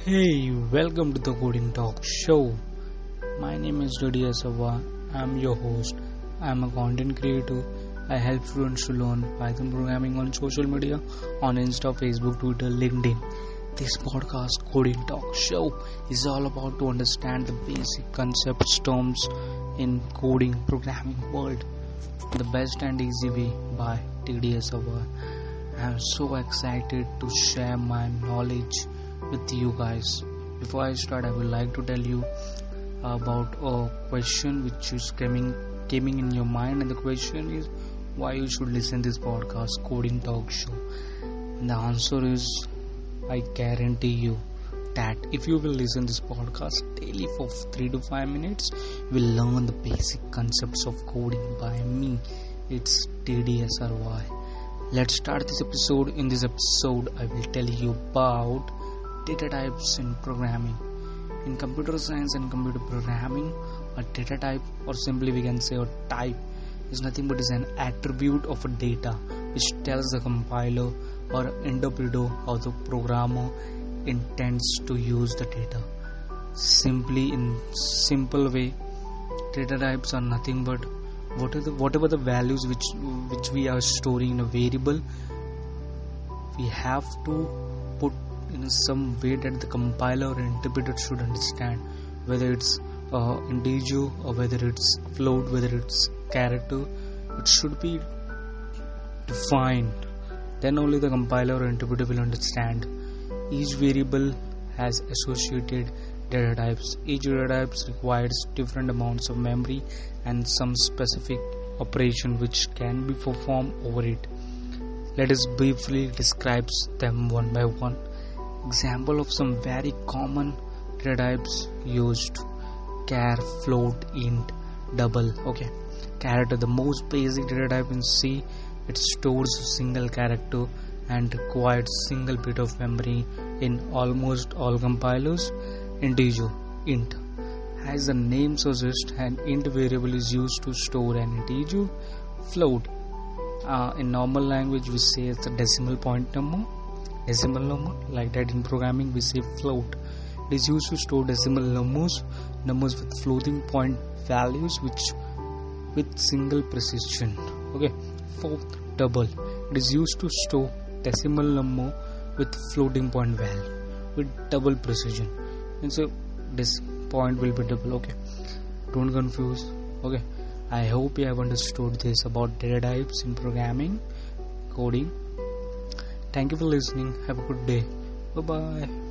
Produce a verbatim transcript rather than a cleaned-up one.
Hey, welcome to the Coding Talk Show. My name is Dodi Asava. I'm your host. I'm a content creator. I help students to learn Python programming on social media on Insta, Facebook, Twitter, LinkedIn. This podcast, Coding Talk Show, is all about to understand the basic concepts, terms in coding programming world. The best and easy way by T D Asava. I'm so excited to share my knowledge with you guys. Before I start, I would like to tell you about a question which is coming coming in your mind, and the question is why you should listen this podcast, Coding Talk Show. And the answer is, I guarantee you that if you will listen this podcast daily for three to five minutes, you will learn the basic concepts of coding by me. It's T D S R Y. Let's start this episode. In this episode, I will tell you about data types in programming. In computer science and computer programming, a data type, or simply we can say a type, is nothing but is an attribute of a data which tells the compiler or interpreter how the programmer intends to use the data. Simply, in simple way, data types are nothing but what are the, whatever the values which which we are storing in a variable, we have to put in some way that the compiler or interpreter should understand, whether it's uh, integer or whether it's float, whether it's character. It should be defined. Then only the compiler or interpreter will understand. Each variable has associated data types. Each data type requires different amounts of memory and some specific operation which can be performed over it. Let us briefly describe them one by one. Example of some very common data types used: char, float, int, double. Okay, character, the most basic data type in C. It stores a single character and requires single bit of memory in almost all compilers. Integer, int. As the name suggests, an int variable is used to store an integer. Float, uh, in normal language we say it's a decimal point number. Decimal number, like that in programming we say float. It is used to store decimal numbers, numbers with floating point values which with single precision. Okay. Fourth, double. It is used to store decimal number with floating point value with double precision. And so this point will be double. Okay. Don't confuse. Okay. I hope you have understood this about data types in programming, coding. Thank you for listening. Have a good day. Bye bye.